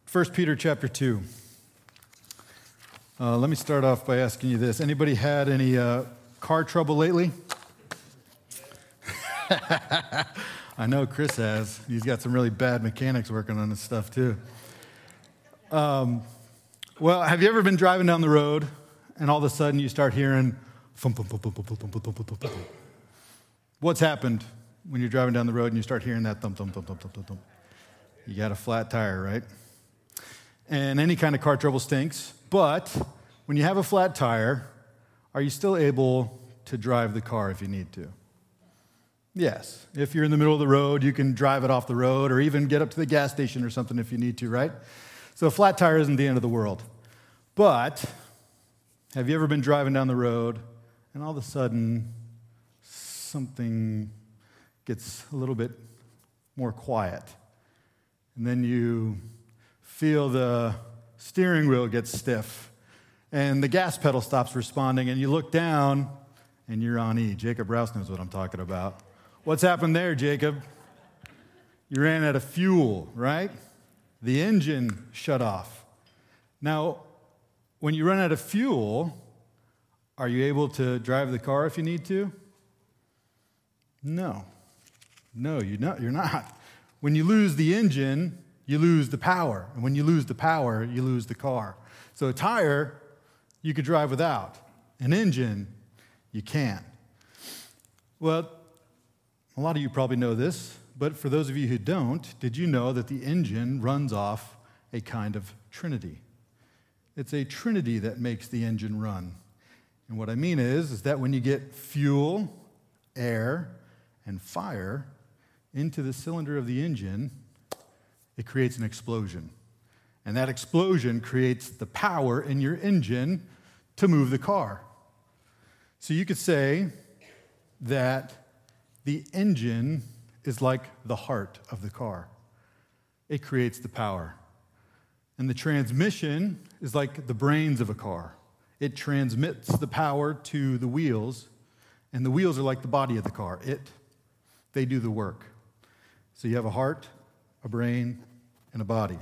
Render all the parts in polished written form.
1 Peter chapter 2. Let me start off by asking you this. Anybody had any car trouble lately? I know Chris has. He's got some really bad mechanics working on his stuff too. Well, have you ever been driving down the road and all of a sudden you start hearing thump, thump, thump, thump, thump, thump, thump, thump, thump? What's happened when you're driving down the road and you start hearing that thump, thump, thump, thump, thump, thump, thump? You got a flat tire, right? And any kind of car trouble stinks, but when you have a flat tire, are you still able to drive the car if you need to? Yes. If you're in the middle of the road, you can drive it off the road or even get up to the gas station or something if you need to, right? So a flat tire isn't the end of the world. But have you ever been driving down the road and all of a sudden something gets a little bit more quiet, and then you feel the steering wheel get stiff and the gas pedal stops responding, and you look down and you're on E. Jacob Rouse knows what I'm talking about. What's happened there, Jacob? You ran out of fuel, right? The engine shut off. Now, when you run out of fuel, are you able to drive the car if you need to? No, you're not. When you lose the engine, you lose the power. And when you lose the power, you lose the car. So a tire, you could drive without. An engine, you can't. Well, a lot of you probably know this, but for those of you who don't, did you know that the engine runs off a kind of trinity? It's a trinity that makes the engine run. And what I mean is that when you get fuel, air, and fire into the cylinder of the engine, it creates an explosion. And that explosion creates the power in your engine to move the car. So you could say that the engine is like the heart of the car. It creates the power. And the transmission is like the brains of a car. It transmits the power to the wheels, and the wheels are like the body of the car. They do the work. So you have a heart, a brain, and a body.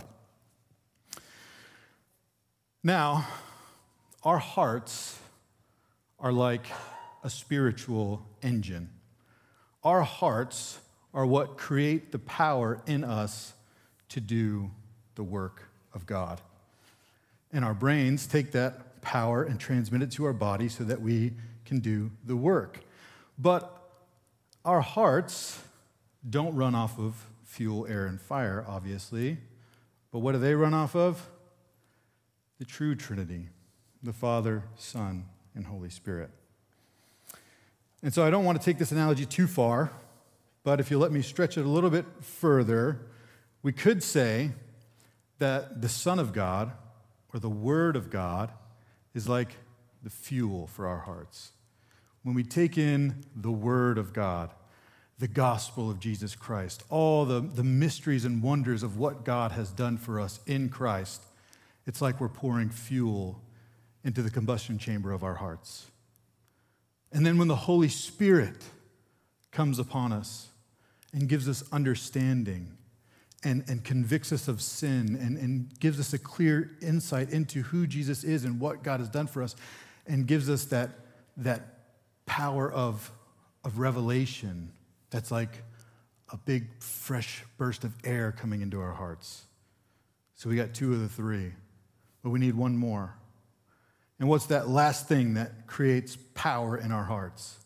Now, our hearts are like a spiritual engine. Our hearts are what create the power in us to do the work of God. And our brains take that power and transmit it to our body so that we can do the work. But our hearts don't run off of fuel, air, and fire, obviously. But what do they run off of? The true Trinity, the Father, Son, and Holy Spirit. And so I don't want to take this analogy too far, but if you let me stretch it a little bit further, we could say that the Son of God, or the Word of God, is like the fuel for our hearts. When we take in the Word of God, the gospel of Jesus Christ, all the mysteries and wonders of what God has done for us in Christ, it's like we're pouring fuel into the combustion chamber of our hearts. And then when the Holy Spirit comes upon us and gives us understanding and convicts us of sin and gives us a clear insight into who Jesus is and what God has done for us, and gives us that power of revelation that's like a big, fresh burst of air coming into our hearts. So we got two of the three, but we need one more. And what's that last thing that creates power in our hearts?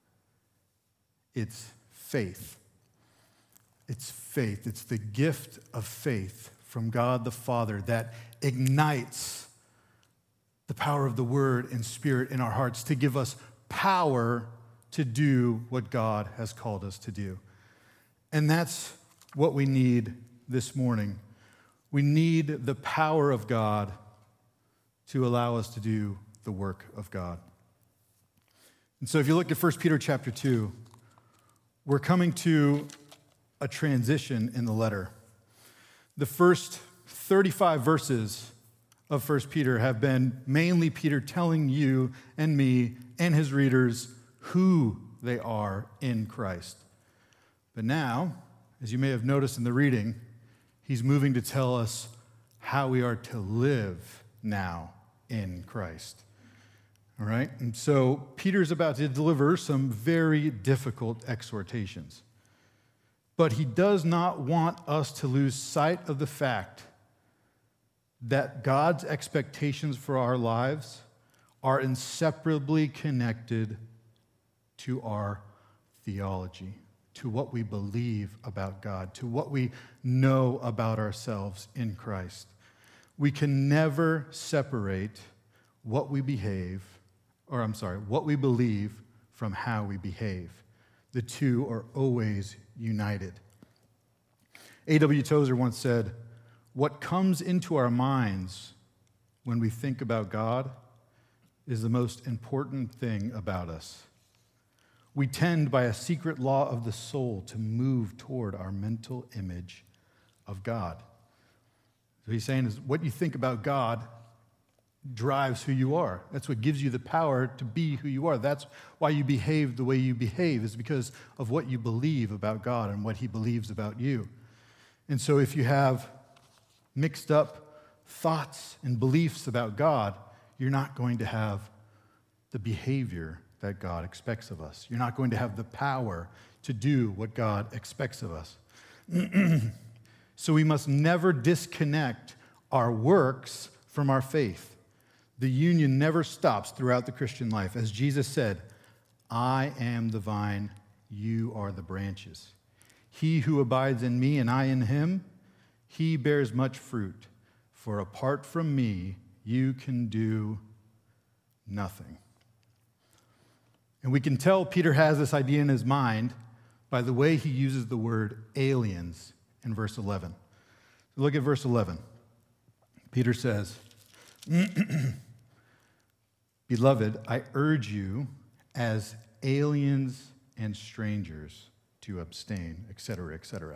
It's faith. It's faith. It's the gift of faith from God the Father that ignites the power of the Word and Spirit in our hearts to give us power to do what God has called us to do. And that's what we need this morning. We need the power of God to allow us to do the work of God. And so if you look at 1 Peter chapter 2, we're coming to a transition in the letter. The first 35 verses of 1 Peter have been mainly Peter telling you and me and his readers who they are in Christ. But now, as you may have noticed in the reading, he's moving to tell us how we are to live now in Christ. All right? And so Peter's about to deliver some very difficult exhortations. But he does not want us to lose sight of the fact that God's expectations for our lives are inseparably connected to our theology, to what we believe about God, to what we know about ourselves in Christ. We can never separate what we believe from how we behave. The two are always united. A.W. Tozer once said, "What comes into our minds when we think about God is the most important thing about us. We tend by a secret law of the soul to move toward our mental image of God." So he's saying is what you think about God drives who you are. That's what gives you the power to be who you are. That's why you behave the way you behave, is because of what you believe about God and what he believes about you. And so if you have mixed up thoughts and beliefs about God, you're not going to have the behavior that God expects of us. You're not going to have the power to do what God expects of us. So we must never disconnect our works from our faith. The union never stops throughout the Christian life. As Jesus said, "I am the vine, you are the branches. He who abides in me and I in him, he bears much fruit. For apart from me, you can do nothing." And we can tell Peter has this idea in his mind by the way he uses the word aliens in verse 11. Look at verse 11. Peter says, "Beloved, I urge you as aliens and strangers to abstain," etc., etc.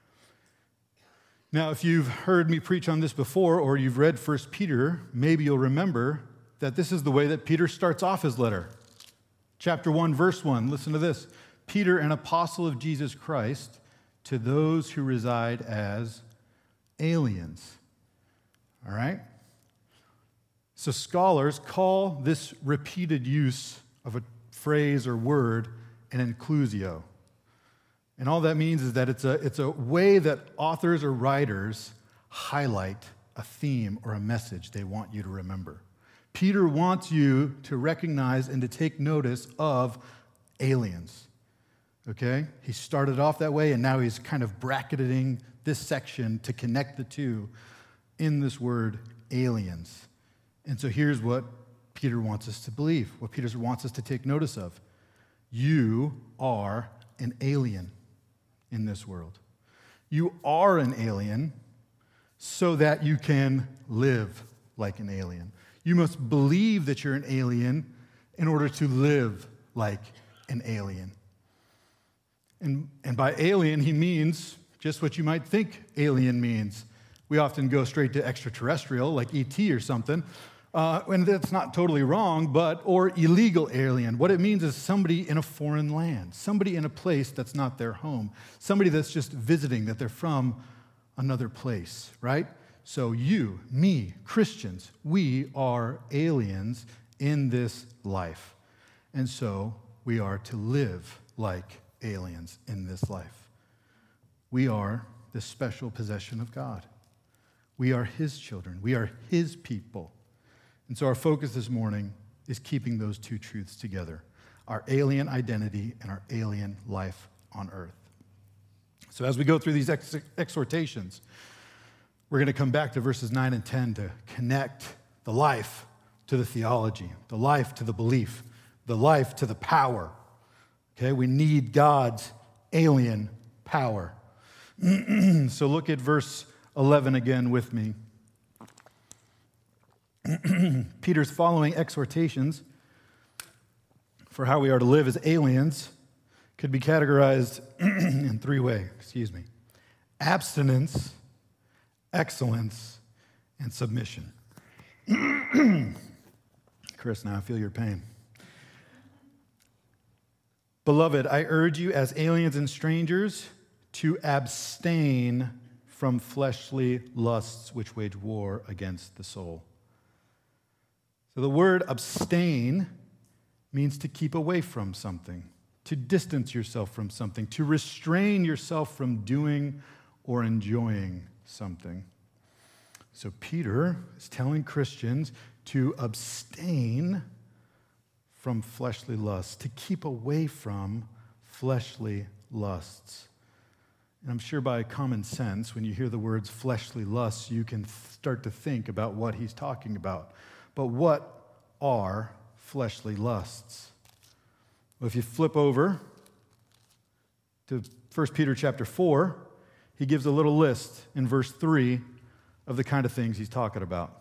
Now, if you've heard me preach on this before or you've read 1 Peter, maybe you'll remember that this is the way that Peter starts off his letter. Chapter 1, verse 1, listen to this. "Peter, an apostle of Jesus Christ, to those who reside as aliens." All right? So scholars call this repeated use of a phrase or word an inclusio. And all that means is that it's a way that authors or writers highlight a theme or a message they want you to remember. Peter wants you to recognize and to take notice of aliens. Okay? He started off that way, and now he's kind of bracketing this section to connect the two in this word aliens. And so here's what Peter wants us to believe, what Peter wants us to take notice of. You are an alien in this world. You are an alien so that you can live like an alien. You must believe that you're an alien in order to live like an alien. And by alien, he means just what you might think alien means. We often go straight to extraterrestrial, like ET or something, and that's not totally wrong, or illegal alien. What it means is somebody in a foreign land, somebody in a place that's not their home, somebody that's just visiting, that they're from another place, right? So you, me, Christians, we are aliens in this life. And so we are to live like aliens in this life. We are the special possession of God. We are his children. We are his people. And so our focus this morning is keeping those two truths together, our alien identity and our alien life on earth. So as we go through these exhortations, we're going to come back to verses 9 and 10 to connect the life to the theology, the life to the belief, the life to the power. Okay, we need God's alien power. So look at verse 11 again with me. Peter's following exhortations for how we are to live as aliens could be categorized in three ways. Abstinence, excellence, and submission. Chris, now I feel your pain. Beloved, I urge you as aliens and strangers to abstain from fleshly lusts which wage war against the soul. So the word abstain means to keep away from something, to distance yourself from something, to restrain yourself from doing or enjoying something. So Peter is telling Christians to abstain from fleshly lusts, to keep away from fleshly lusts. And I'm sure by common sense, when you hear the words fleshly lusts, you can start to think about what he's talking about. But what are fleshly lusts? Well, if you flip over to 1 Peter chapter 4, he gives a little list in verse 3 of the kind of things he's talking about.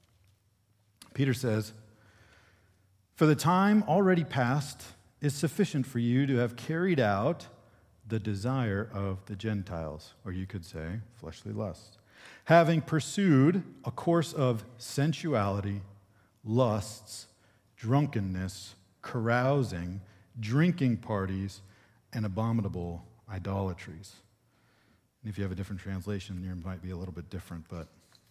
Peter says, "For the time already past is sufficient for you to have carried out the desire of the Gentiles," or you could say fleshly lusts, "having pursued a course of sensuality, lusts, drunkenness, carousing, drinking parties, and abominable idolatries." And if you have a different translation, yours might be a little bit different, but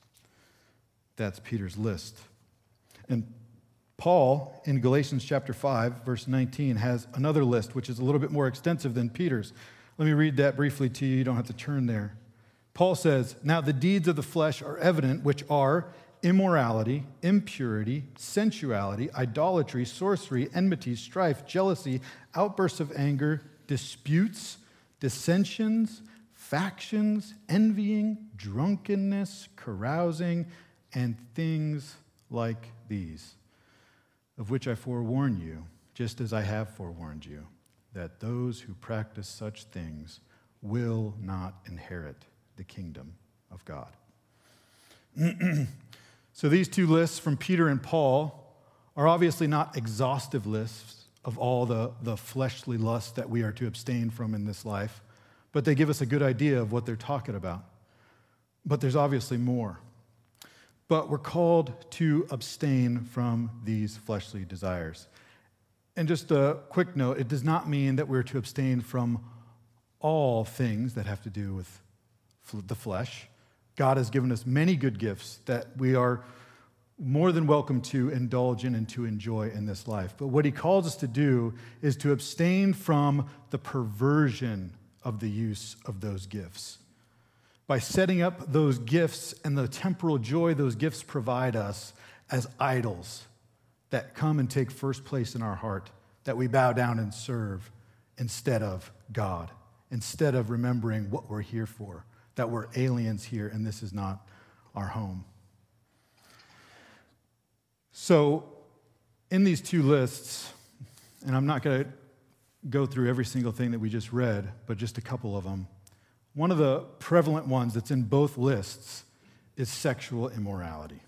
that's Peter's list. And Paul, in Galatians chapter 5, verse 19, has another list, which is a little bit more extensive than Peter's. Let me read that briefly to you. You don't have to turn there. Paul says, "Now the deeds of the flesh are evident, which are immorality, impurity, sensuality, idolatry, sorcery, enmity, strife, jealousy, outbursts of anger, disputes, dissensions, factions, envying, drunkenness, carousing, and things like these, of which I forewarn you, just as I have forewarned you, that those who practice such things will not inherit the kingdom of God." So these two lists from Peter and Paul are obviously not exhaustive lists of all the fleshly lusts that we are to abstain from in this life, but they give us a good idea of what they're talking about. But there's obviously more. But we're called to abstain from these fleshly desires. And just a quick note, it does not mean that we're to abstain from all things that have to do with the flesh. God has given us many good gifts that we are more than welcome to indulge in and to enjoy in this life. But what he calls us to do is to abstain from the perversion of the use of those gifts. By setting up those gifts and the temporal joy those gifts provide us as idols that come and take first place in our heart, that we bow down and serve instead of God, instead of remembering what we're here for, that we're aliens here and this is not our home. So in these two lists, and I'm not going to go through every single thing that we just read, but just a couple of them, one of the prevalent ones that's in both lists is sexual immorality.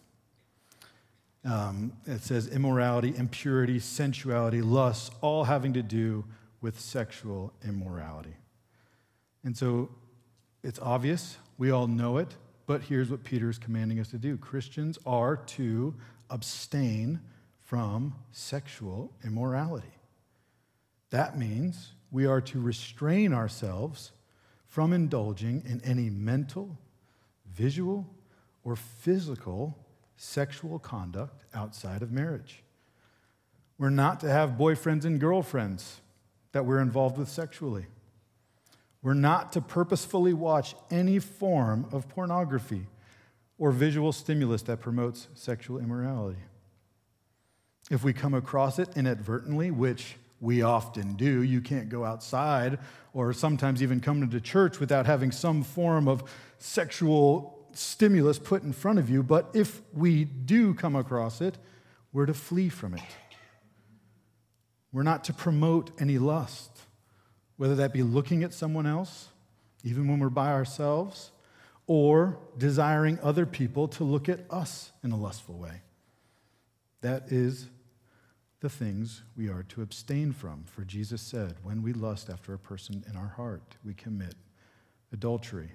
It says immorality, impurity, sensuality, lust, all having to do with sexual immorality. And so it's obvious, we all know it, but here's what Peter is commanding us to do. Christians are to abstain from sexual immorality. That means we are to restrain ourselves from indulging in any mental, visual, or physical sexual conduct outside of marriage. We're not to have boyfriends and girlfriends that we're involved with sexually. We're not to purposefully watch any form of pornography or visual stimulus that promotes sexual immorality. If we come across it inadvertently, which we often do, you can't go outside or sometimes even come into church without having some form of sexual stimulus put in front of you, but if we do come across it, we're to flee from it. We're not to promote any lust, whether that be looking at someone else, even when we're by ourselves, or desiring other people to look at us in a lustful way. That is the things we are to abstain from. For Jesus said, when we lust after a person in our heart, we commit adultery.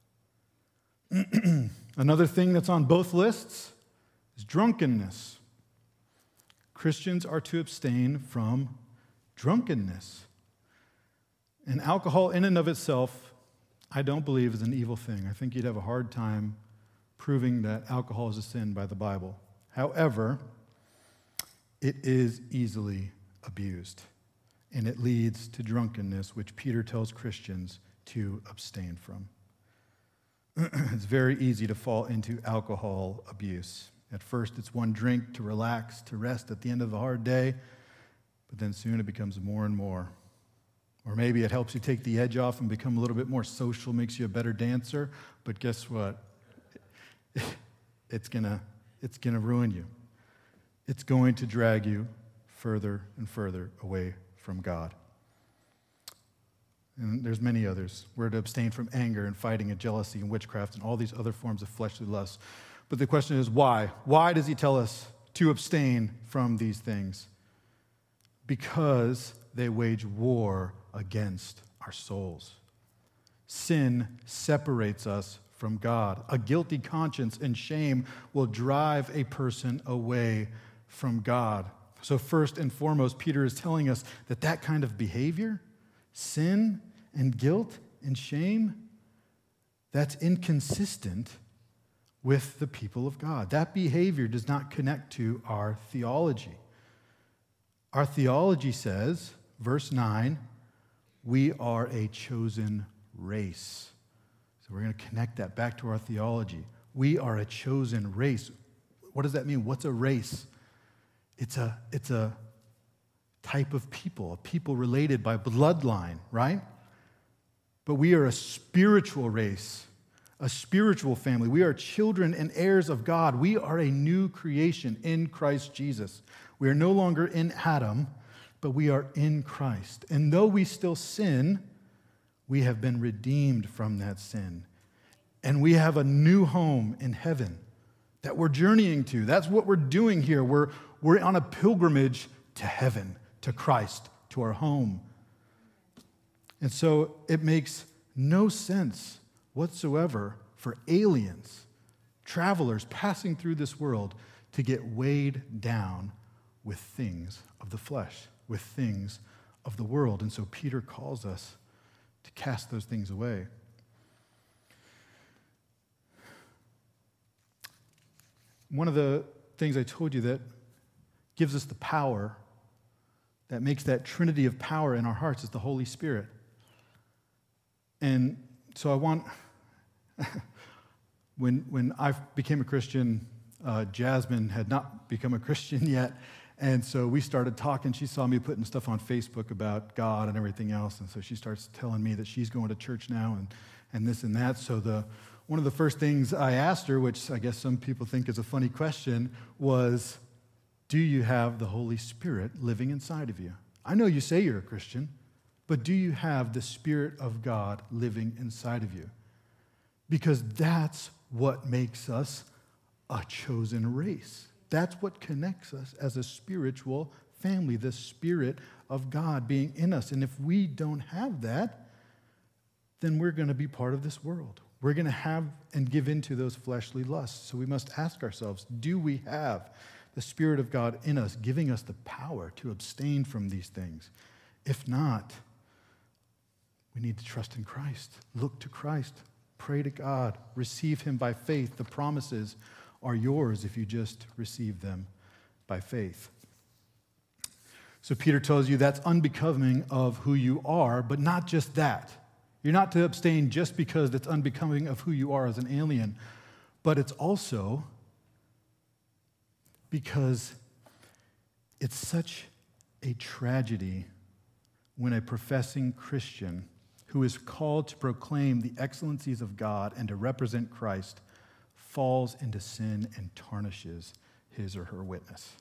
Another thing that's on both lists is drunkenness. Christians are to abstain from drunkenness. And alcohol in and of itself I don't believe is an evil thing. I think you'd have a hard time proving that alcohol is a sin by the Bible. However, it is easily abused, and it leads to drunkenness, which Peter tells Christians to abstain from. It's very easy to fall into alcohol abuse. At first, it's one drink to relax, to rest at the end of a hard day, but then soon it becomes more and more. Or maybe it helps you take the edge off and become a little bit more social, makes you a better dancer, but guess what? It's gonna ruin you. It's going to drag you further and further away from God. And there's many others. We're to abstain from anger and fighting and jealousy and witchcraft and all these other forms of fleshly lust. But the question is why? Why does he tell us to abstain from these things? Because they wage war against our souls. Sin separates us from God. A guilty conscience and shame will drive a person away from God. So first and foremost, Peter is telling us that that kind of behavior, sin and guilt and shame, that's inconsistent with the people of God. That behavior does not connect to our theology. Our theology says, verse 9, we are a chosen race. So we're going to connect that back to our theology. We are a chosen race. What does that mean? What's a race? It's a type of people, a people related by bloodline, right? But we are a spiritual race, a spiritual family. We are children and heirs of God. We are a new creation in Christ Jesus. We are no longer in Adam, but we are in Christ. And though we still sin, we have been redeemed from that sin. And we have a new home in heaven that we're journeying to. That's what we're doing here. We're on a pilgrimage to heaven, to Christ, to our home. And so it makes no sense whatsoever for aliens, travelers passing through this world, to get weighed down with things of the flesh, with things of the world. And so Peter calls us to cast those things away. One of the things I told you that gives us the power, that makes that trinity of power in our hearts, is the Holy Spirit. And so I want, when I became a Christian, Jasmine had not become a Christian yet, and so we started talking. She saw me putting stuff on Facebook about God and everything else, and so she starts telling me that she's going to church now and this and that. So one of the first things I asked her, which I guess some people think is a funny question, was, do you have the Holy Spirit living inside of you? I know you say you're a Christian, but do you have the Spirit of God living inside of you? Because that's what makes us a chosen race. That's what connects us as a spiritual family, the Spirit of God being in us. And if we don't have that, then we're going to be part of this world. We're going to have and give into those fleshly lusts. So we must ask ourselves, do we have the Spirit of God in us, giving us the power to abstain from these things? If not, we need to trust in Christ. Look to Christ. Pray to God. Receive Him by faith. The promises are yours if you just receive them by faith. So Peter tells you that's unbecoming of who you are, but not just that. You're not to abstain just because it's unbecoming of who you are as an alien, but it's also because it's such a tragedy when a professing Christian who is called to proclaim the excellencies of God and to represent Christ falls into sin and tarnishes his or her witness.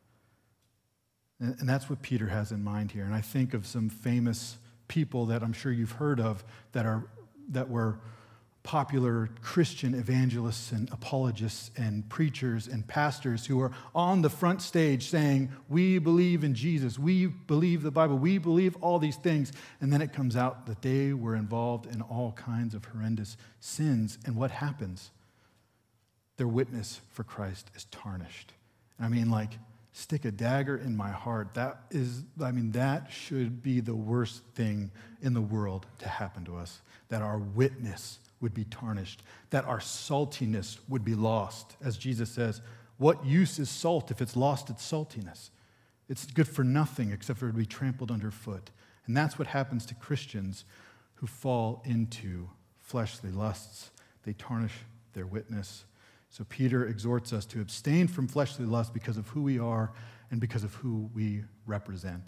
And that's what Peter has in mind here. And I think of some famous people that I'm sure you've heard of that were popular Christian evangelists and apologists and preachers and pastors who are on the front stage saying, we believe in Jesus, we believe the Bible, we believe all these things. And then it comes out that they were involved in all kinds of horrendous sins. And what happens? Their witness for Christ is tarnished. I mean, like, stick a dagger in my heart. That should be the worst thing in the world to happen to us, that our witness would be tarnished, that our saltiness would be lost. As Jesus says, what use is salt if it's lost its saltiness? It's good for nothing except for it to be trampled underfoot. And that's what happens to Christians who fall into fleshly lusts. They tarnish their witness. So Peter exhorts us to abstain from fleshly lust because of who we are and because of who we represent.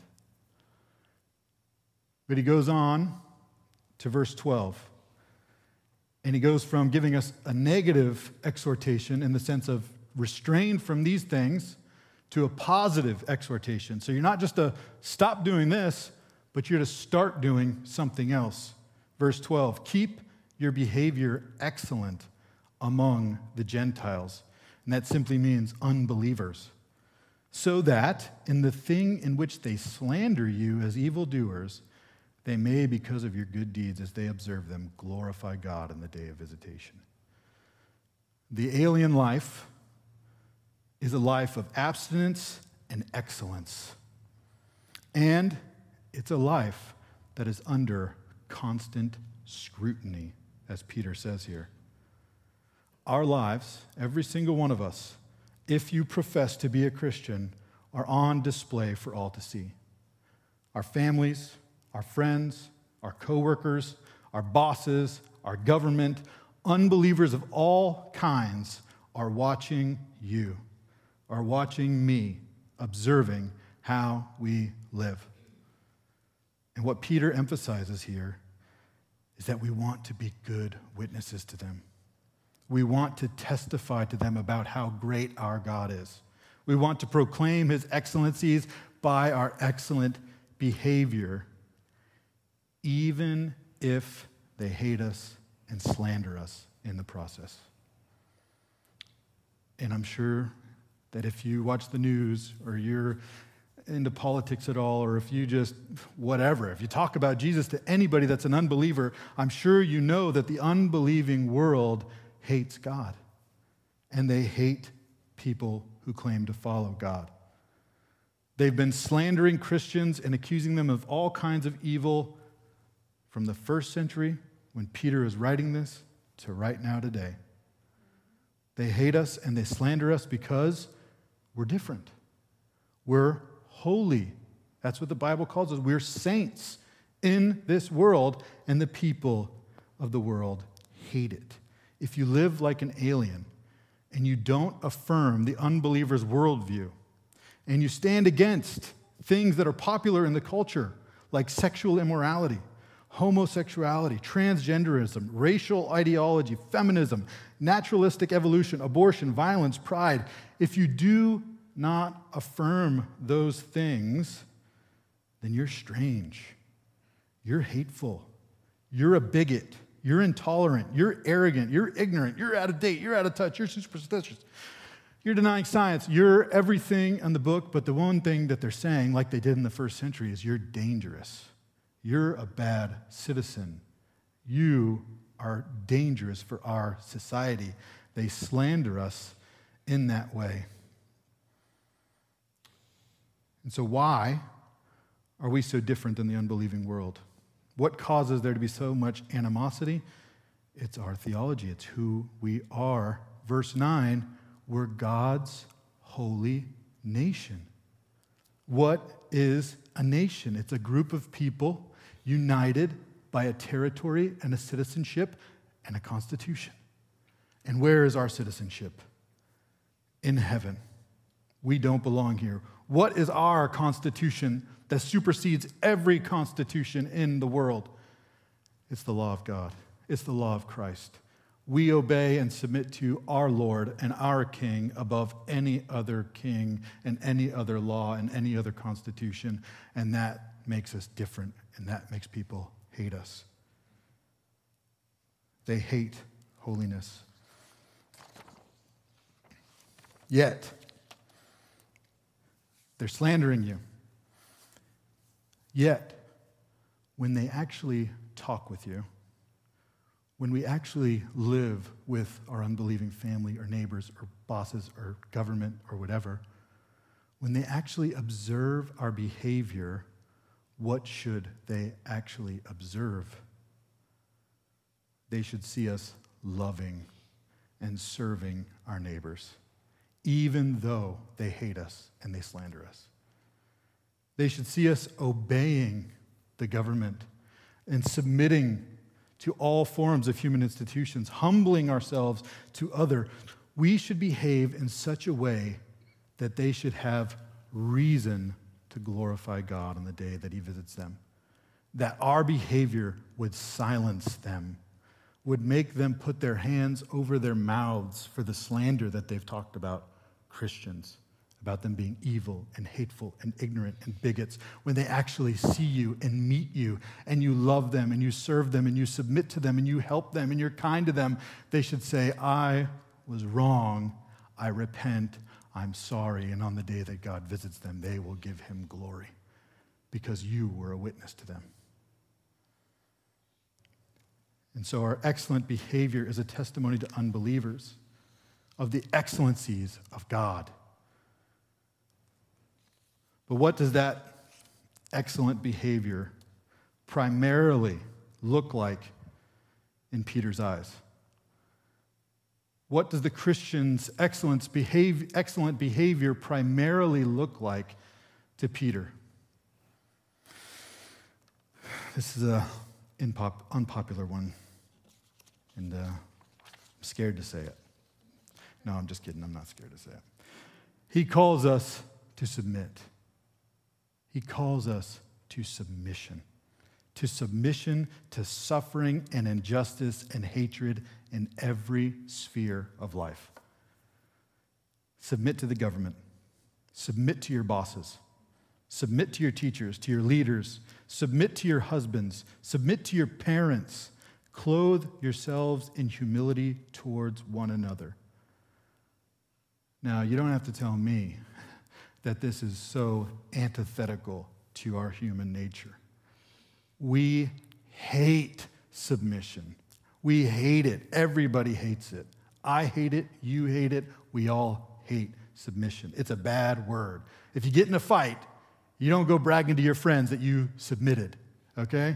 But he goes on to verse 12. And he goes from giving us a negative exhortation in the sense of restrain from these things to a positive exhortation. So you're not just to stop doing this, but you're to start doing something else. Verse 12, keep your behavior excellent among the Gentiles. And that simply means unbelievers. So that in the thing in which they slander you as evildoers, they may, because of your good deeds as they observe them, glorify God in the day of visitation. The alien life is a life of abstinence and excellence. And it's a life that is under constant scrutiny, as Peter says here. Our lives, every single one of us, if you profess to be a Christian, are on display for all to see. Our families, our friends, our coworkers, our bosses, our government, unbelievers of all kinds are watching you, are watching me, observing how we live. And what Peter emphasizes here is that we want to be good witnesses to them. We want to testify to them about how great our God is. We want to proclaim his excellencies by our excellent behavior, even if they hate us and slander us in the process. And I'm sure that if you watch the news or you're into politics at all, or if you just whatever, if you talk about Jesus to anybody that's an unbeliever, I'm sure you know that the unbelieving world hates God, and they hate people who claim to follow God. They've been slandering Christians and accusing them of all kinds of evil from the first century, when Peter is writing this, to right now today. They hate us and they slander us because we're different. We're holy. That's what the Bible calls us. We're saints in this world, and the people of the world hate it. If you live like an alien and you don't affirm the unbeliever's worldview, and you stand against things that are popular in the culture, like sexual immorality, homosexuality, transgenderism, racial ideology, feminism, naturalistic evolution, abortion, violence, pride, if you do not affirm those things, then you're strange, you're hateful, you're a bigot, you're intolerant, you're arrogant, you're ignorant, you're out of date, you're out of touch, you're superstitious, you're denying science, you're everything in the book, but the one thing that they're saying, like they did in the first century, is you're dangerous. You're a bad citizen. You are dangerous for our society. They slander us in that way. And so why are we so different than the unbelieving world? What causes there to be so much animosity? It's our theology. It's who we are. Verse 9, we're God's holy nation. What is a nation? It's a group of people united by a territory and a citizenship and a constitution. And where is our citizenship? In heaven. We don't belong here. What is our constitution that supersedes every constitution in the world? It's the law of God. It's the law of Christ. We obey and submit to our Lord and our King above any other king and any other law and any other constitution, and that makes us different, and that makes people hate us. They hate holiness. Yet, they're slandering you. Yet, when they actually talk with you, when we actually live with our unbelieving family or neighbors or bosses or government or whatever, when they actually observe our behavior, what should they actually observe? They should see us loving and serving our neighbors, even though they hate us and they slander us. They should see us obeying the government and submitting to all forms of human institutions, humbling ourselves to others. We should behave in such a way that they should have reason to glorify God on the day that he visits them. That our behavior would silence them, would make them put their hands over their mouths for the slander that they've talked about Christians, about them being evil and hateful and ignorant and bigots, when they actually see you and meet you and you love them and you serve them and you submit to them and you help them and you're kind to them. They should say, I was wrong, I repent, I'm sorry. And on the day that God visits them, they will give him glory because you were a witness to them. And so our excellent behavior is a testimony to unbelievers of the excellencies of God. But what does that excellent behavior primarily look like in Peter's eyes? What does the Christian's excellent behavior primarily look like to Peter? This is an unpopular one, and I'm scared to say it. No, I'm just kidding. I'm not scared to say it. He calls us to submit. He calls us to submission to suffering and injustice and hatred in every sphere of life. Submit to the government. Submit to your bosses. Submit to your teachers, to your leaders. Submit to your husbands. Submit to your parents. Clothe yourselves in humility towards one another. Now, you don't have to tell me that this is so antithetical to our human nature. We hate submission. We hate it. Everybody hates it. I hate it. You hate it. We all hate submission. It's a bad word. If you get in a fight, you don't go bragging to your friends that you submitted, okay?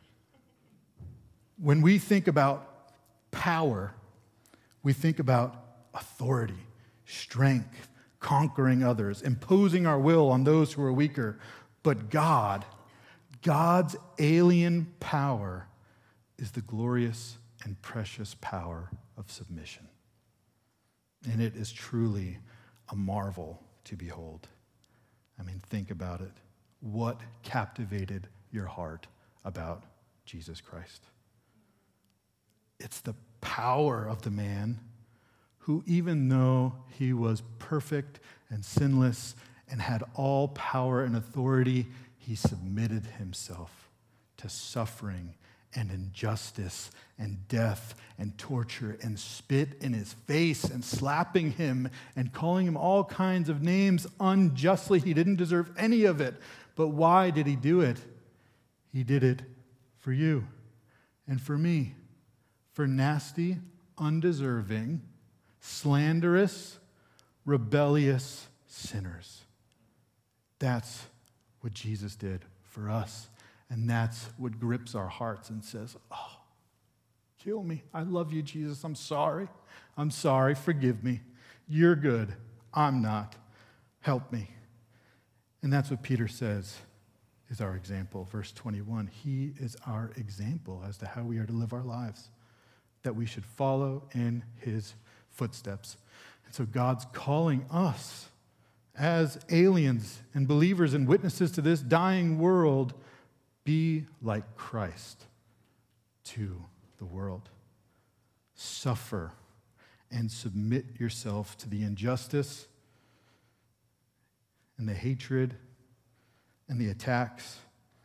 When we think about power, we think about authority, strength, conquering others, imposing our will on those who are weaker. But God's alien power is the glorious and precious power of submission. And it is truly a marvel to behold. I mean, think about it. What captivated your heart about Jesus Christ? It's the power of the man who, even though he was perfect and sinless and had all power and authority, he submitted himself to suffering and injustice and death and torture and spit in his face and slapping him and calling him all kinds of names unjustly. He didn't deserve any of it. But why did he do it? He did it for you and for me, for nasty, undeserving, slanderous, rebellious sinners. That's what Jesus did for us. And that's what grips our hearts and says, oh, kill me. I love you, Jesus. I'm sorry. I'm sorry. Forgive me. You're good. I'm not. Help me. And that's what Peter says is our example. Verse 21, he is our example as to how we are to live our lives, that we should follow in his footsteps. And so God's calling us as aliens and believers and witnesses to this dying world, be like Christ to the world. Suffer and submit yourself to the injustice and the hatred and the attacks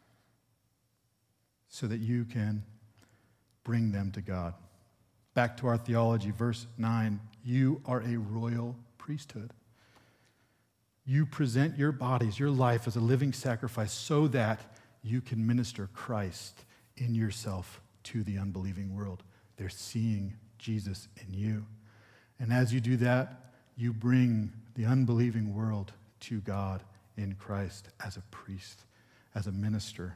so that you can bring them to God. Back to our theology, verse 9, you are a royal priesthood. You present your bodies, your life as a living sacrifice so that you can minister Christ in yourself to the unbelieving world. They're seeing Jesus in you. And as you do that, you bring the unbelieving world to God in Christ as a priest, as a minister.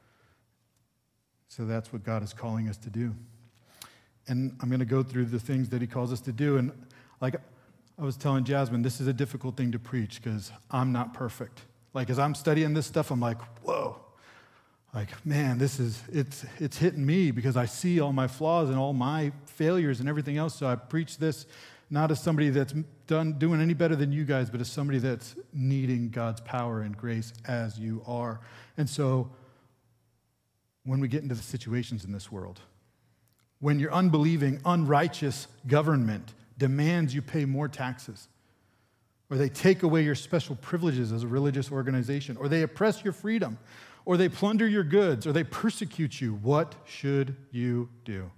So that's what God is calling us to do. And I'm going to go through the things that he calls us to do. And like I was telling Jasmine, this is a difficult thing to preach because I'm not perfect. Like as I'm studying this stuff, I'm like, whoa. Like, man, it's hitting me because I see all my flaws and all my failures and everything else. So I preach this not as somebody that's doing any better than you guys, but as somebody that's needing God's power and grace as you are. And so when we get into the situations in this world, when your unbelieving, unrighteous government demands you pay more taxes, or they take away your special privileges as a religious organization, or they oppress your freedom, or they plunder your goods, or they persecute you, what should you do?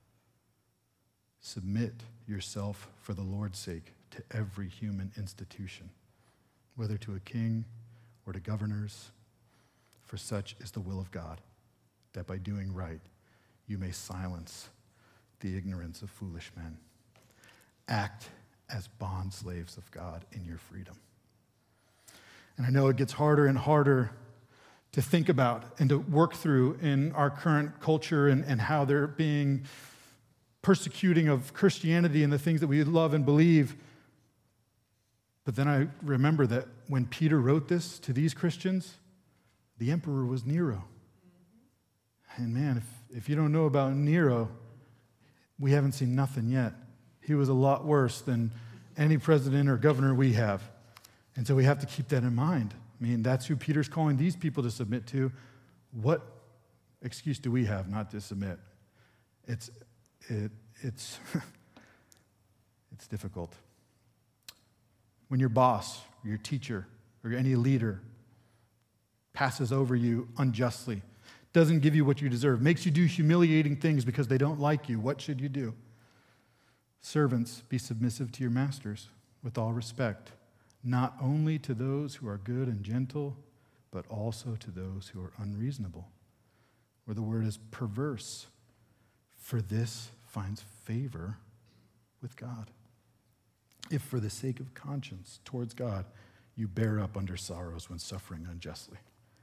Submit yourself for the Lord's sake to every human institution, whether to a king or to governors, for such is the will of God, that by doing right you may silence the ignorance of foolish men. Act as bond slaves of God in your freedom. And I know it gets harder and harder to think about and to work through in our current culture and how they're being persecuting of Christianity and the things that we love and believe. But then I remember that when Peter wrote this to these Christians, the emperor was Nero. And man, if you don't know about Nero, we haven't seen nothing yet. He was a lot worse than any president or governor we have. And so we have to keep that in mind. I mean, that's who Peter's calling these people to submit to. What excuse do we have not to submit? It's it's difficult. When your boss, or your teacher, or any leader passes over you unjustly, doesn't give you what you deserve, makes you do humiliating things because they don't like you, what should you do? Servants, be submissive to your masters with all respect, not only to those who are good and gentle, but also to those who are unreasonable. Where the word is perverse, for this finds favor with God. If for the sake of conscience towards God, you bear up under sorrows when suffering unjustly.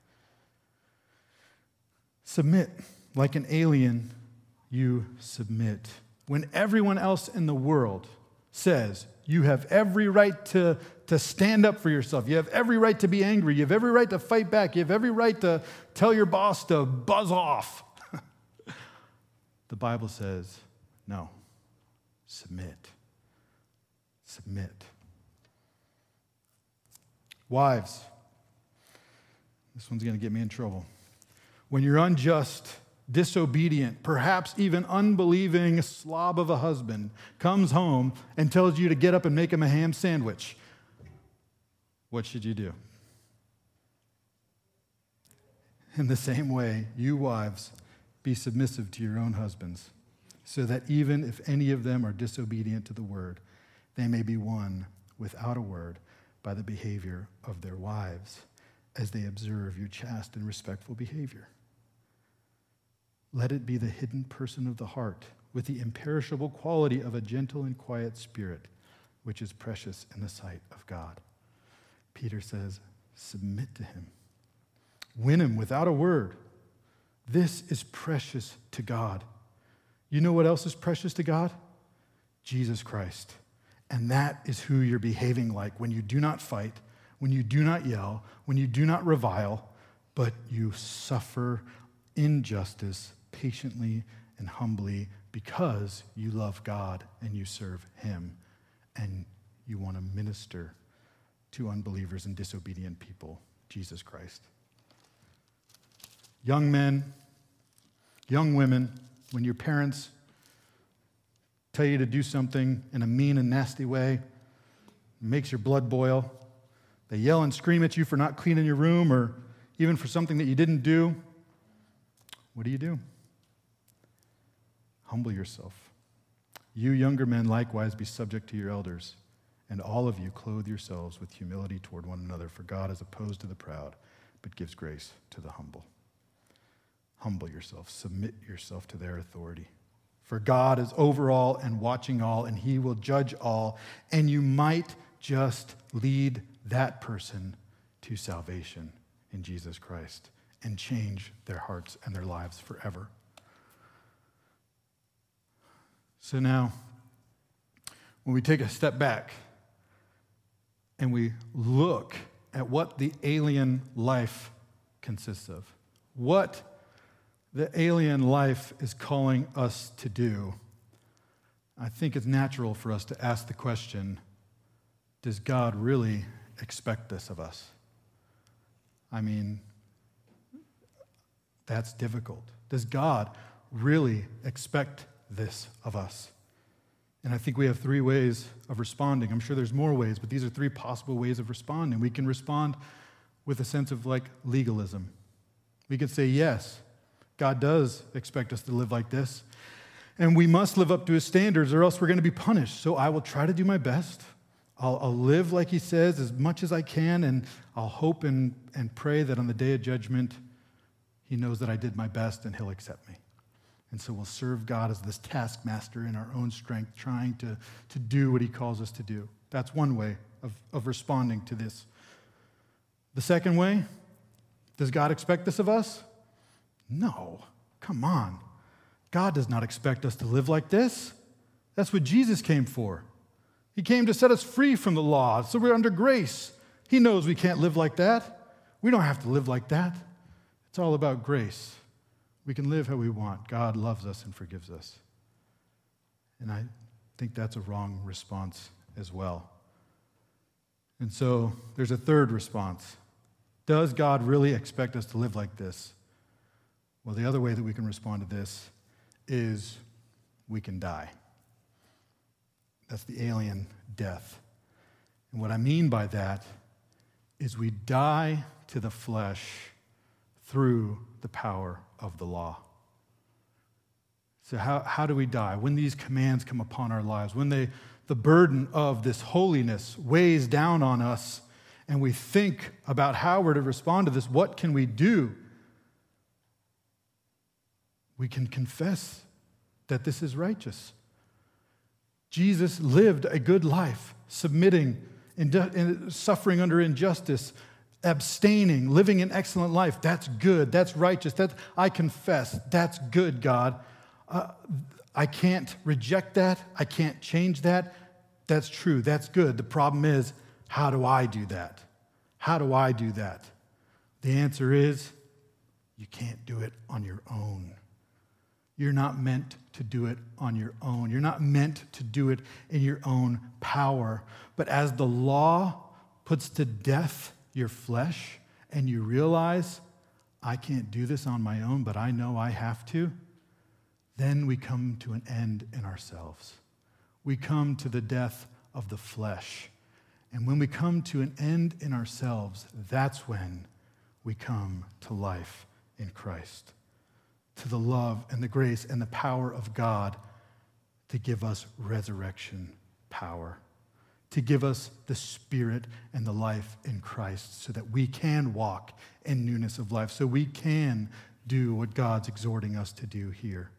Submit. Like an alien, you submit. When everyone else in the world says you have every right to stand up for yourself, you have every right to be angry, you have every right to fight back, you have every right to tell your boss to buzz off, the Bible says, no, submit. Submit. Wives, this one's going to get me in trouble. When you're unjust, disobedient, perhaps even unbelieving slob of a husband comes home and tells you to get up and make him a ham sandwich, what should you do? In the same way, you wives, be submissive to your own husbands, so that even if any of them are disobedient to the word, they may be won without a word by the behavior of their wives, as they observe your chaste and respectful behavior. Let it be the hidden person of the heart, with the imperishable quality of a gentle and quiet spirit, which is precious in the sight of God. Peter says, submit to him. Win him without a word. This is precious to God. You know what else is precious to God? Jesus Christ. And that is who you're behaving like when you do not fight, when you do not yell, when you do not revile, but you suffer injustice patiently and humbly because you love God and you serve him and you want to minister to unbelievers and disobedient people, Jesus Christ. Young men, young women, when your parents tell you to do something in a mean and nasty way, it makes your blood boil. They yell and scream at you for not cleaning your room or even for something that you didn't do. What do? Humble yourself. You younger men likewise be subject to your elders, and all of you clothe yourselves with humility toward one another, for God is opposed to the proud, but gives grace to the humble. Humble yourself. Submit yourself to their authority. For God is over all and watching all, and he will judge all, and you might just lead that person to salvation in Jesus Christ and change their hearts and their lives forever. So now, when we take a step back and we look at what the alien life consists of, what the alien life is calling us to do, I think it's natural for us to ask the question, does God really expect this of us? I mean, that's difficult. Does God really expect this of us? And I think we have three ways of responding. I'm sure there's more ways, but these are three possible ways of responding. We can respond with a sense of like legalism. We could say, yes, God does expect us to live like this, and we must live up to his standards or else we're going to be punished. So I will try to do my best. I'll live like he says as much as I can, and I'll hope and pray that on the day of judgment, he knows that I did my best and he'll accept me. And so we'll serve God as this taskmaster in our own strength, trying to do what he calls us to do. That's one way of responding to this. The second way, does God expect this of us? No, come on. God does not expect us to live like this. That's what Jesus came for. He came to set us free from the law, so we're under grace. He knows we can't live like that. We don't have to live like that. It's all about grace. We can live how we want. God loves us and forgives us. And I think that's a wrong response as well. And so there's a third response. Does God really expect us to live like this? Well, the other way that we can respond to this is we can die. That's the alien death. And what I mean by that is we die to the flesh through the power of the law. So how do we die? When these commands come upon our lives, when the burden of this holiness weighs down on us, and we think about how we're to respond to this, what can we do? We can confess that this is righteous. Jesus lived a good life, submitting, suffering under injustice, abstaining, living an excellent life. That's good. That's righteous. I confess. That's good, God. I can't reject that. I can't change that. That's true. That's good. The problem is, how do I do that? How do I do that? The answer is, you can't do it on your own. You're not meant to do it on your own. You're not meant to do it in your own power. But as the law puts to death your flesh and you realize, I can't do this on my own, but I know I have to, then we come to an end in ourselves. We come to the death of the flesh. And when we come to an end in ourselves, that's when we come to life in Christ, to the love and the grace and the power of God to give us resurrection power, to give us the Spirit and the life in Christ so that we can walk in newness of life, so we can do what God's exhorting us to do here.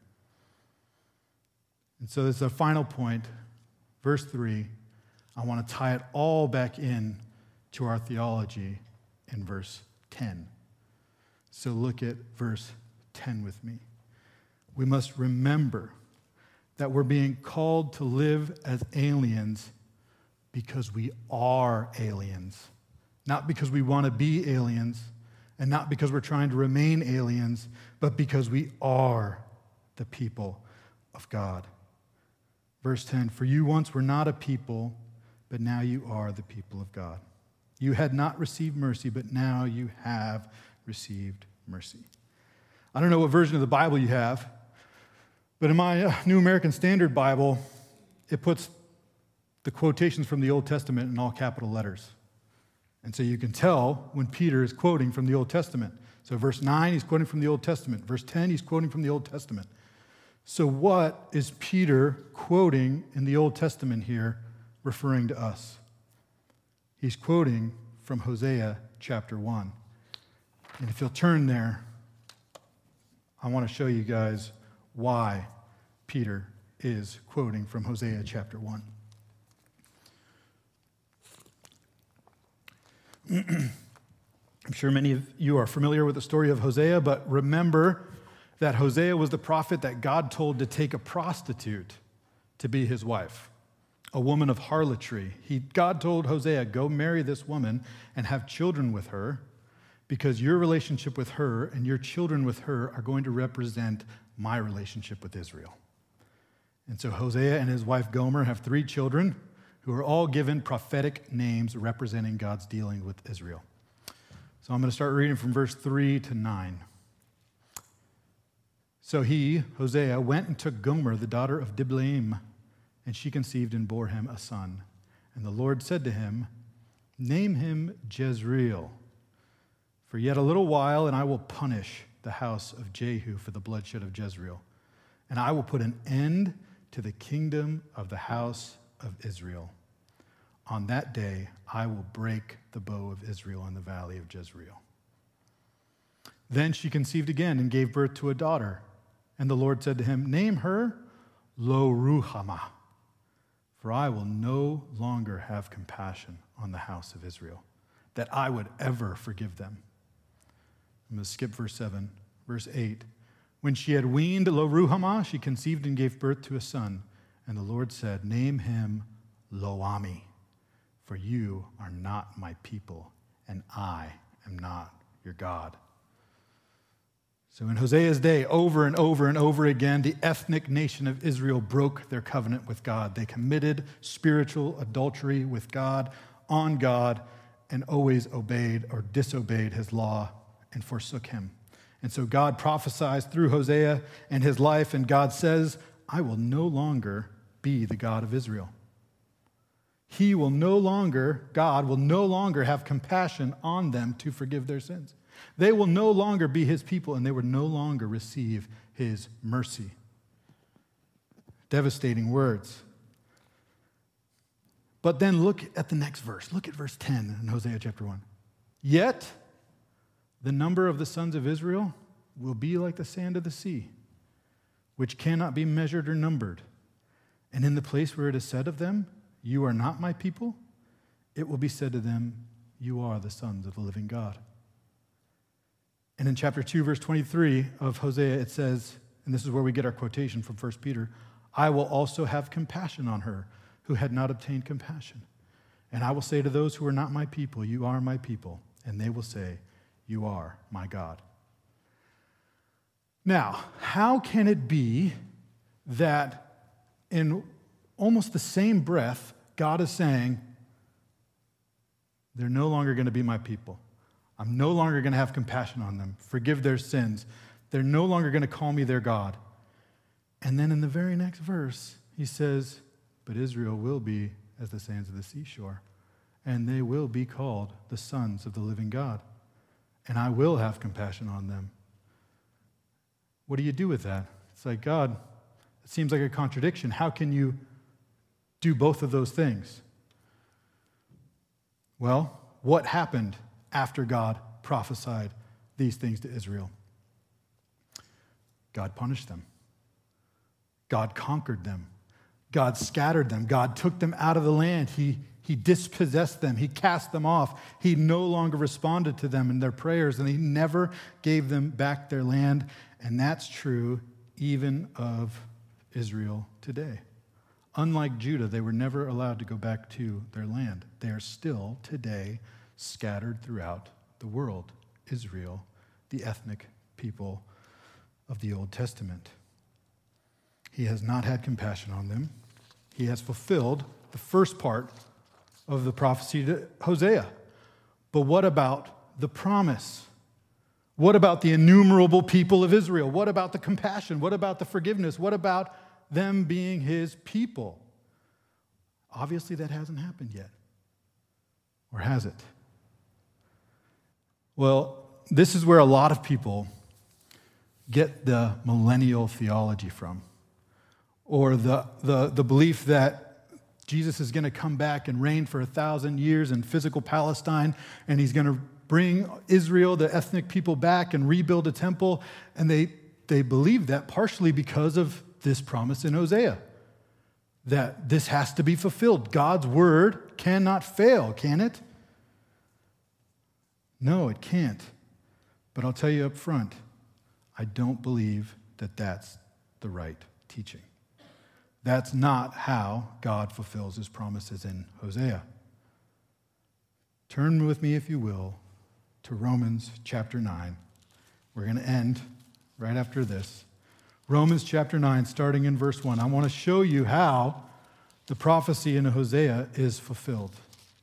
And so this is our final point, verse 3. I want to tie it all back in to our theology in verse 10. So look at verse 10 with me. We must remember that we're being called to live as aliens because we are aliens. Not because we want to be aliens, and not because we're trying to remain aliens, but because we are the people of God. Verse 10, for you once were not a people, but now you are the people of God. You had not received mercy, but now you have received mercy. I don't know what version of the Bible you have, but in my New American Standard Bible, it puts the quotations from the Old Testament in all capital letters. And so you can tell when Peter is quoting from the Old Testament. So verse 9, he's quoting from the Old Testament. Verse 10, he's quoting from the Old Testament. So what is Peter quoting in the Old Testament here, referring to us? He's quoting from Hosea chapter 1. And if you'll turn there, I want to show you guys why Peter is quoting from Hosea chapter 1. I'm sure many of you are familiar with the story of Hosea, but remember that Hosea was the prophet that God told to take a prostitute to be his wife, a woman of harlotry. God told Hosea, go marry this woman and have children with her, because your relationship with her and your children with her are going to represent my relationship with Israel. And so Hosea and his wife Gomer have 3 children who are all given prophetic names representing God's dealing with Israel. So I'm going to start reading from verse 3 to 9. So he, Hosea, went and took Gomer, the daughter of Diblaim, and she conceived and bore him a son. And the Lord said to him, name him Jezreel, for yet a little while, and I will punish the house of Jehu for the bloodshed of Jezreel, and I will put an end to the kingdom of the house of Israel. On that day, I will break the bow of Israel in the valley of Jezreel. Then she conceived again and gave birth to a daughter. And the Lord said to him, name her Lo-ruhamah, for I will no longer have compassion on the house of Israel, that I would ever forgive them. I'm going to skip verse 7. Verse 8. When she had weaned Lo-ruhamah, she conceived and gave birth to a son. And the Lord said, name him Lo-ammi, for you are not my people, and I am not your God. So in Hosea's day, over and over and over again, the ethnic nation of Israel broke their covenant with God. They committed spiritual adultery with God, on God, and always obeyed or disobeyed his law and forsook him. And so God prophesies through Hosea and his life, and God says, I will no longer be the God of Israel. God will no longer have compassion on them to forgive their sins. They will no longer be his people, and they will no longer receive his mercy. Devastating words. But then look at the next verse. Look at verse 10 in Hosea chapter 1. Yet the number of the sons of Israel will be like the sand of the sea, which cannot be measured or numbered. And in the place where it is said of them, you are not my people, it will be said to them, you are the sons of the living God. And in chapter 2, verse 23 of Hosea, it says, and this is where we get our quotation from 1 Peter, I will also have compassion on her who had not obtained compassion. And I will say to those who are not my people, you are my people. And they will say, you are my God. Now, how can it be that in almost the same breath, God is saying, they're no longer going to be my people. I'm no longer going to have compassion on them, forgive their sins. They're no longer going to call me their God. And then in the very next verse, he says, but Israel will be as the sands of the seashore, and they will be called the sons of the living God, and I will have compassion on them. What do you do with that? It's like, God, it seems like a contradiction. How can you do both of those things? Well, what happened after God prophesied these things to Israel? God punished them. God conquered them. God scattered them. God took them out of the land. He dispossessed them. He cast them off. He no longer responded to them in their prayers, and he never gave them back their land. And that's true even of Israel today. Unlike Judah, they were never allowed to go back to their land. They are still today scattered throughout the world. Israel, the ethnic people of the Old Testament. He has not had compassion on them. He has fulfilled the first part of the prophecy to Hosea. But what about the promise? What about the innumerable people of Israel? What about the compassion? What about the forgiveness? What about them being his people? Obviously, that hasn't happened yet. Or has it? Well, this is where a lot of people get the millennial theology from, or the belief that Jesus is going to come back and reign for 1,000 years in physical Palestine, and he's going to bring Israel, the ethnic people, back and rebuild a temple. And they believe that partially because of this promise in Hosea, that this has to be fulfilled. God's word cannot fail, can it? No, it can't. But I'll tell you up front, I don't believe that that's the right teaching. That's not how God fulfills his promises in Hosea. Turn with me, if you will, to Romans chapter 9. We're going to end right after this. Romans chapter 9, starting in verse 1. I want to show you how the prophecy in Hosea is fulfilled.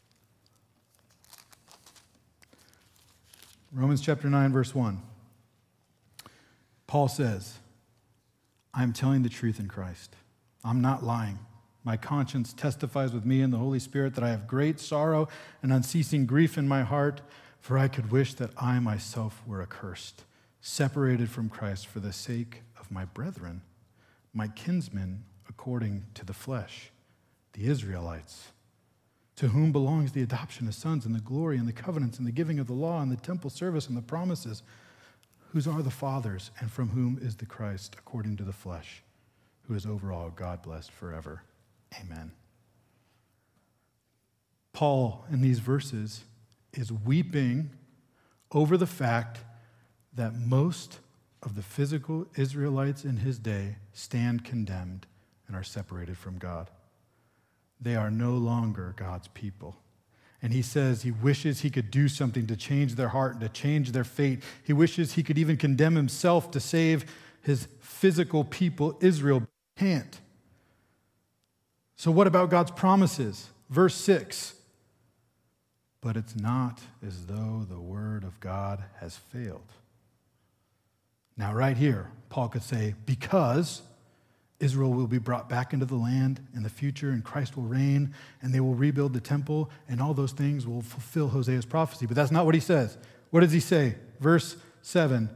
Romans chapter 9, verse 1. Paul says, I am telling the truth in Christ. I'm not lying. My conscience testifies with me in the Holy Spirit that I have great sorrow and unceasing grief in my heart, for I could wish that I myself were accursed, separated from Christ for the sake of my brethren, my kinsmen according to the flesh, the Israelites, to whom belongs the adoption of sons and the glory and the covenants and the giving of the law and the temple service and the promises, whose are the fathers and from whom is the Christ according to the flesh, who is over all God blessed forever. Amen. Paul, in these verses, is weeping over the fact that most of the physical Israelites in his day stand condemned and are separated from God. They are no longer God's people. And he says he wishes he could do something to change their heart and to change their fate. He wishes he could even condemn himself to save his physical people, Israel, but can't. So what about God's promises? Verse 6. But it's not as though the word of God has failed. Now, right here, Paul could say, because Israel will be brought back into the land in the future, and Christ will reign, and they will rebuild the temple, and all those things will fulfill Hosea's prophecy. But that's not what he says. What does he say? Verse 7,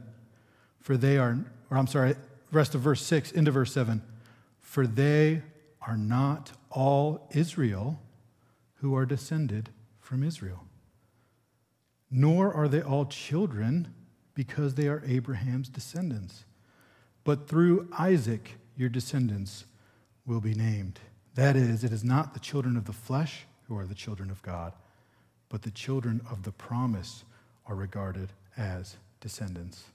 rest of verse 6 into verse 7. For they are not all Israel who are descended from Israel, nor are they all children because they are Abraham's descendants. But through Isaac your descendants will be named. That is, it is not the children of the flesh who are the children of God, but the children of the promise are regarded as descendants.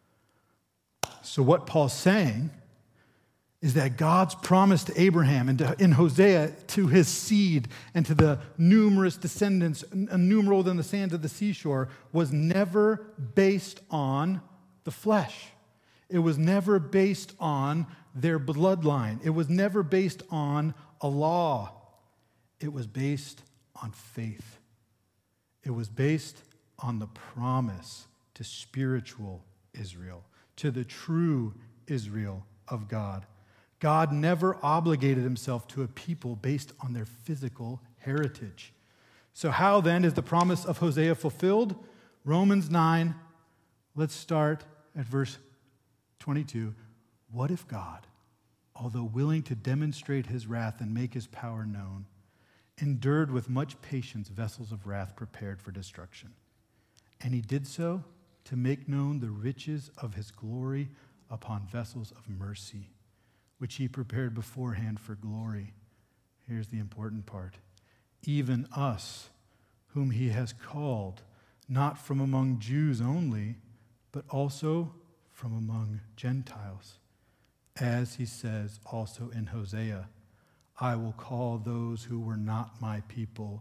So what Paul's saying is that God's promise to Abraham and in Hosea to his seed and to the numerous descendants, innumerable than the sands of the seashore, was never based on the flesh. It was never based on their bloodline. It was never based on a law. It was based on faith. It was based on the promise to spiritual Israel, to the true Israel of God. God never obligated himself to a people based on their physical heritage. So how then is the promise of Hosea fulfilled? Romans 9, let's start at verse 22. What if God, although willing to demonstrate his wrath and make his power known, endured with much patience vessels of wrath prepared for destruction? And he did so to make known the riches of his glory upon vessels of mercy, which he prepared beforehand for glory. Here's the important part. Even us, whom he has called, not from among Jews only, but also from among Gentiles. As he says also in Hosea, I will call those who were not my people,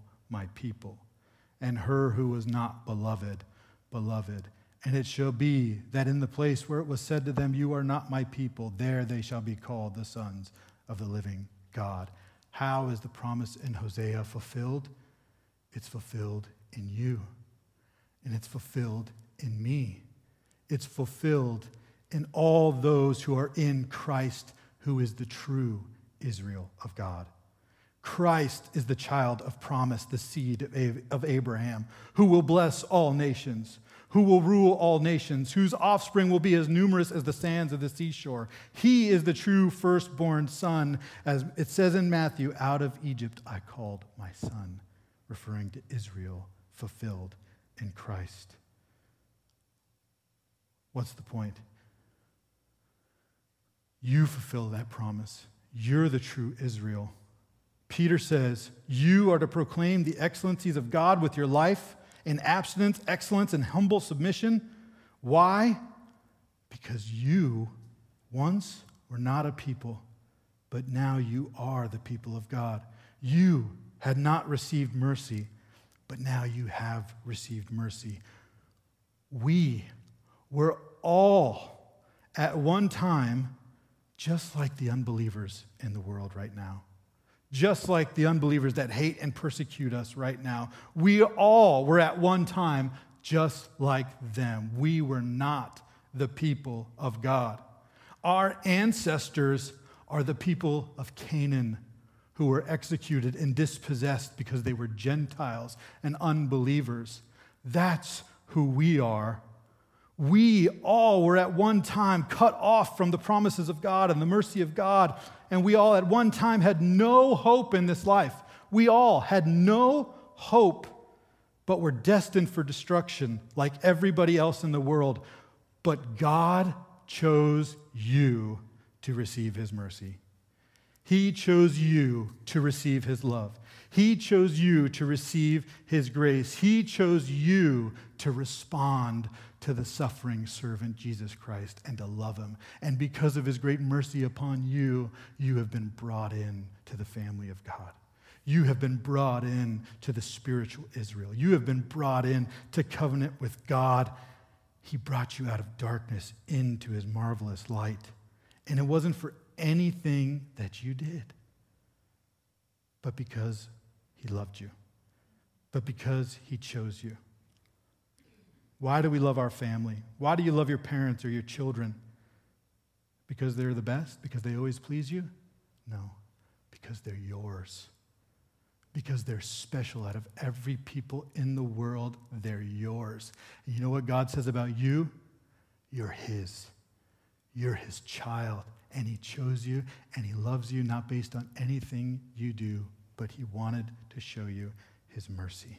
and her who was not beloved, beloved. And it shall be that in the place where it was said to them, you are not my people, there they shall be called the sons of the living God. How is the promise in Hosea fulfilled? It's fulfilled in you. And it's fulfilled in me. It's fulfilled in all those who are in Christ, who is the true Israel of God. Christ is the child of promise, the seed of Abraham, who will bless all nations, who will rule all nations, whose offspring will be as numerous as the sands of the seashore. He is the true firstborn son. As it says in Matthew, out of Egypt I called my son, referring to Israel fulfilled in Christ. What's the point? You fulfill that promise. You're the true Israel. Peter says, you are to proclaim the excellencies of God with your life in abstinence, excellence, and humble submission. Why? Because you once were not a people, but now you are the people of God. You had not received mercy, but now you have received mercy. We were all at one time just like the unbelievers in the world right now. Just like the unbelievers that hate and persecute us right now. We all were at one time just like them. We were not the people of God. Our ancestors are the people of Canaan who were executed and dispossessed because they were Gentiles and unbelievers. That's who we are. We all were at one time cut off from the promises of God and the mercy of God, and we all at one time had no hope in this life. We all had no hope, but were destined for destruction like everybody else in the world. But God chose you to receive his mercy. He chose you to receive his love. He chose you to receive his grace. He chose you to respond to the suffering servant Jesus Christ and to love him. And because of his great mercy upon you, you have been brought in to the family of God. You have been brought in to the spiritual Israel. You have been brought in to covenant with God. He brought you out of darkness into his marvelous light. And it wasn't for anything that you did, but because he loved you, but because he chose you. Why do we love our family? Why do you love your parents or your children? Because they're the best? Because they always please you? No, because they're yours. Because they're special. Out of every people in the world, they're yours. And you know what God says about you? You're his. You're his child. And he chose you, and he loves you not based on anything you do, but he wanted to show you his mercy.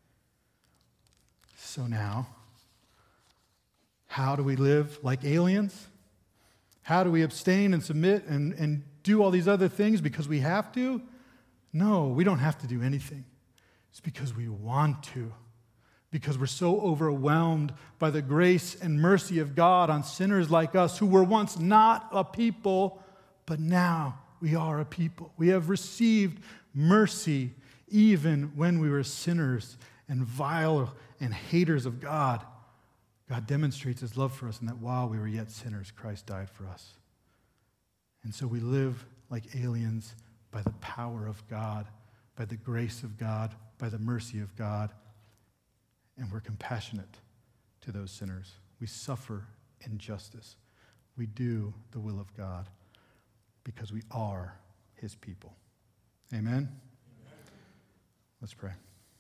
So now, how do we live like aliens? How do we abstain and submit and do all these other things because we have to? No, we don't have to do anything. It's because we want to. Because we're so overwhelmed by the grace and mercy of God on sinners like us who were once not a people, but now we are a people. We have received mercy even when we were sinners and vile and haters of God. God demonstrates his love for us in that while we were yet sinners, Christ died for us. And so we live like aliens by the power of God, by the grace of God, by the mercy of God. And we're compassionate to those sinners. We suffer injustice. We do the will of God because we are his people. Amen? Amen. Let's pray.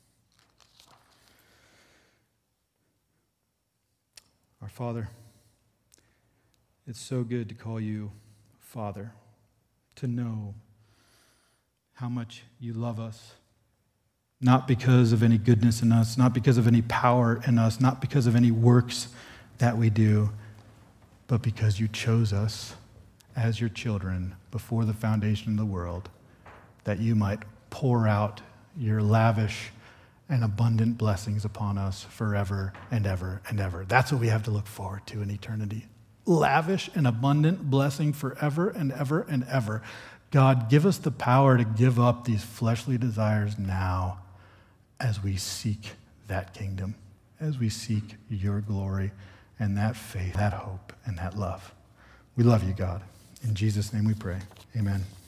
Our Father, it's so good to call you Father, to know how much you love us. Not because of any goodness in us, not because of any power in us, not because of any works that we do, but because you chose us as your children before the foundation of the world, that you might pour out your lavish and abundant blessings upon us forever and ever and ever. That's what we have to look forward to in eternity. Lavish and abundant blessing forever and ever and ever. God, give us the power to give up these fleshly desires now as we seek that kingdom, as we seek your glory and that faith, that hope, and that love. We love you, God. In Jesus' name we pray. Amen.